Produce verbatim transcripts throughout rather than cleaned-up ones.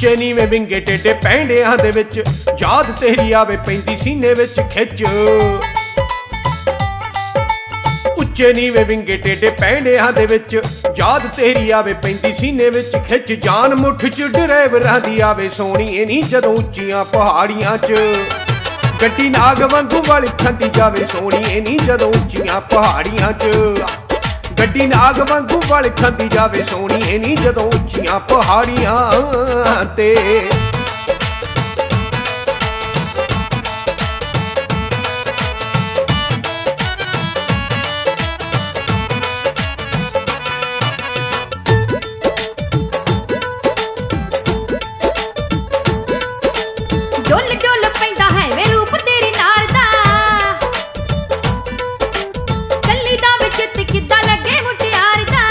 ਉੱਚੇ ਨੀਵੇਂ ਵਿੰਗੇ ਟੇਡੇ ਪੈਂਡਿਆਂ ਦੇ ਵਿੱਚ ਯਾਦ ਤੇਰੀ ਆਵੇ ਪੈਂਦੀ ਸੀਨੇ ਵਿੱਚ ਖਿੱਚ। ਉੱਚੇ ਨੀਵੇਂ ਵਿੰਗੇ ਟੇਡੇ ਪੈਂਡਿਆਂ ਦੇ ਵਿੱਚ ਯਾਦ ਤੇਰੀ ਆਵੇ ਪੈਂਦੀ ਸੀਨੇ ਵਿੱਚ ਖਿੱਚ। ਜਾਨ ਮੁੱਠ ਚ ਡਰਾਈਵਰਾਂ ਦੀ ਆਵੇ ਸੋਹਣੀਏ ਨੀ ਜਦੋਂ ਉੱਚੀਆਂ ਪਹਾੜੀਆਂ ਚ ਗੱਡੀ ਨਾਗ ਵਾਂਗੂ ਵਲ ਖਾਂਦੀ ਜਾਵੇ ਸੋਹਣੀਏ ਨੀ ਜਦੋਂ ਉੱਚੀਆਂ ਪਹਾੜੀਆਂ ਚ ਗੱਡੀ ਨਾਗ ਵਾਂਗੂ ਵਲ ਖਾਂਦੀ ਜਾਵੇ ਸੋਹਣੀਏ ਨੀ ਜਦੋਂ ਉੱਚੀਆਂ ਪਹਾੜੀਆਂ ਤੇ। ਡੁੱਲ ਡੁੱਲ ਪੈਂਦਾ ਹੈ ਵੇ ਰੂਪ ਤੇਰੀ ਨਾਰ ਦਾ, ਕੱਲੀ ਦਾ ਵਿੱਚ ਕਿੱਦਾਂ ਲੱਗੇ ਮੁਟਿਆਰ ਦਾ।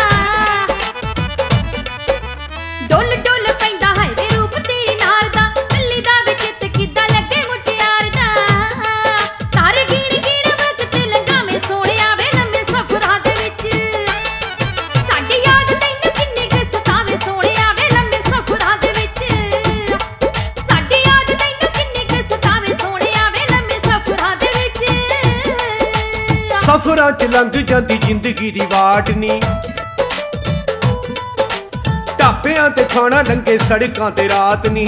ਡੁੱਲ ਡੁੱਲ ਪੈਂਦਾ ਹੈ ਵੇ ਰੂਪ ਤੇਰੀ ਨਾਰ ਦਾ, ਕੱਲੀ ਦਾ ਵਿੱਚ ਕਿੱਦਾਂ ਲੱਗੇ ਮੁਟਿਆਰ ਦਾ। ਤਾਰੇ ਗੀਣ ਗੀਣ ਵਕਤ ਲੰਘਾਵੇਂ ਸੋਹਣਿਆ ਵੇ ਲੰਮੇ ਸਫ਼ਰਾਂ ਦੇ ਵਿੱਚ, ਸਾਡੀ ਯਾਦ ਤੈਨੂੰ ਕਿੰਨੀ ਕੁ ਸਤਾਵੇਂ ਸੋਹਣਿਆ ਵੇ ਲੰਮੇ ਸਫ਼ਰਾਂ ਦੇ ਵਿੱਚ। ਸਾਡੀ ਯਾਦ ਸਫ਼ਰਾਂ ਚ ਲੰਘ ਜਾਂਦੀ ਜ਼ਿੰਦਗੀ ਦੀ ਵਾਟ ਨੀ, ਢਾਬਿਆਂ ਤੇ ਖਾਣਾ ਲੰਘੇ ਸੜਕਾਂ ਤੇ ਰਾਤ ਨੀ।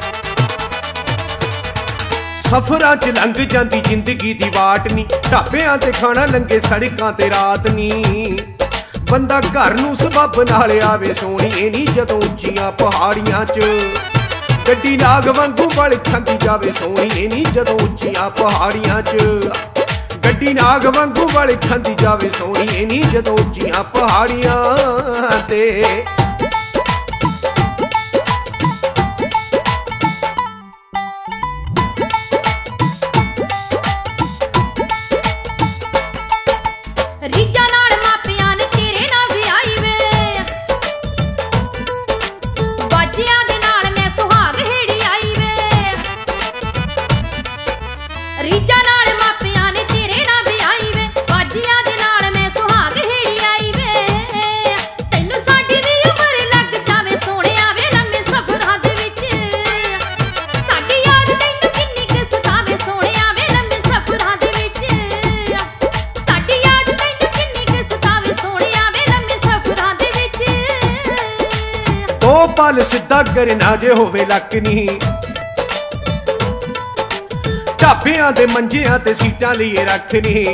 ਸਫ਼ਰਾਂ ਚ ਲੰਘ ਜਾਂਦੀ ਜ਼ਿੰਦਗੀ ਦੀ ਵਾਟ ਨੀ, ਢਾਬਿਆਂ ਤੇ ਖਾਣਾ ਲੰਘੇ ਸੜਕਾਂ ਤੇ ਰਾਤ ਨੀ। ਬੰਦਾ ਘਰ ਨੂੰ ਸਬੱਬ ਨਾਲ ਆਵੇ ਸੋਹਣੀਏ ਨੀ ਜਦੋਂ ਉੱਚੀਆਂ ਪਹਾੜੀਆਂ ਚ ਗੱਡੀ ਨਾਗ ਵਾਂਗੂ ਵਲ ਖਾਂਦੀ ਜਾਵੇ ਸੋਹਣੀਏ ਨੀ ਜਦੋਂ ਉੱਚੀਆਂ ਪਹਾੜੀਆਂ ਚ ਗੱਡੀ ਨਾਗ ਵਾਂਗੂ ਵਲ ਖਾਂਦੀ ਜਾਵੇ ਸੋਹਣੀਏ ਨੀ ਜਦੋਂ ਉੱਚੀਆਂ ਪਹਾੜੀਆਂ ਤੇ। ਰੀਝਾਂ ਨਾਲ ਮਾਪਿਆਂ ਨੇ ਤੇਰੇ ਨਾਲ ਵਿਆਹੀ ਵੇ, ਬਾਜਿਆਂ ਦੇ ਨਾਲ ਮੈਂ ਸੁਹਾਗ ਹੇੜੀ ਆਈ ਵੇ। ਰੀਝਾਂ ਨਾਲ ਮਾਪਿਆਂ ਨੇ ਤੇਰੇ ਨਾਲ ਵਿਆਹੀ ਵੇ, ਬਾਜਿਆਂ ਦੇ ਨਾਲ ਮੈਂ ਸੁਹਾਗ ਹੇੜੀ ਆਈ ਵੇ। ਤੈਨੂੰ ਸਾਡੀ ਵੀ ਉਮਰ ਲੱਗ ਜਾਵੇ ਸੋਹਣਿਆ ਵੇ ਲੰਮੇ ਸਫ਼ਰਾਂ ਦੇ ਵਿੱਚ, ਸਾਡੀ ਯਾਦ ਤੈਨੂੰ ਕਿੰਨੀ ਕੁ ਸਤਾਵੇ ਸੋਹਣਿਆ ਵੇ ਲੰਮੇ ਸਫ਼ਰਾਂ ਦੇ ਵਿੱਚ। ਸਾਡੀ ਯਾਦ ਤੈਨੂੰ ਕਿੰਨੀ ਕੁ ਸਤਾਵੇ ਸੋਹਣਿਆ ਵੇ ਲੰਮੇ ਸਫ਼ਰਾਂ ਦੇ ਵਿੱਚ। ਦੋ ਪਲ ਸਿੱਧਾ ਕਰਨਾ ਜੇ ਹੋਵੇ ਲੱਕ ਨੀ, ਢਾਬਿਆਂ ਦੇ ਮੰਜਿਆਂ ਤੇ ਸੀਟਾਂ ਲਈਏ ਰੱਖਨੀ।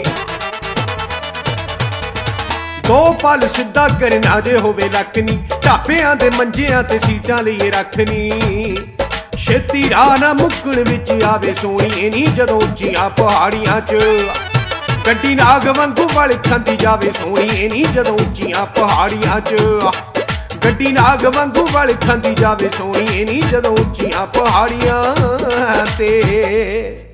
ਦੋ ਪਲ ਸਿੱਧਾ ਕਰਨਾ ਜੇ ਹੋਵੇ ਲੱਕ ਨੀ, ਢਾਬਿਆਂ ਦੇ ਮੰਜਿਆਂ ਤੇ ਸੀਟਾਂ ਲਈਏ ਰੱਖਨੀ। ਛੇਤੀ ਰਾਹ ਨਾ ਮੁੱਕਣ ਵਿੱਚ ਆਵੇ ਸੋਹਣੀਏ ਨੀ ਜਦੋਂ ਉੱਚੀਆਂ ਪਹਾੜੀਆਂ ਚ ਗੱਡੀ ਨਾਗ ਵਾਂਗੂ ਵਲ ਖਾਂਦੀ ਜਾਵੇ ਸੋਹਣੀਏ ਨੀ ਜਦੋਂ ਉੱਚੀਆਂ ਪਹਾੜੀਆਂ ਚ ਗੱਡੀ ਨਾਗ ਵਾਂਗੂ ਵਲ ਖਾਂਦੀ ਜਾਵੇ ਸੋਹਣੀਏ ਨੀ ਜਦੋਂ ਉੱਚੀਆਂ ਪਹਾੜੀਆਂ ਤੇ।